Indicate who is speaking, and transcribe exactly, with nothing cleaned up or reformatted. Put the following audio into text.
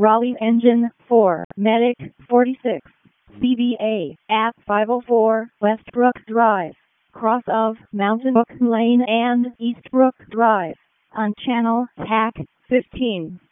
Speaker 1: Raleigh Engine four, Medic forty-six, C V A at five oh four Westbrook Drive, cross of Mountain Brook Lane and Eastbrook Drive, on Channel T A C fifteen.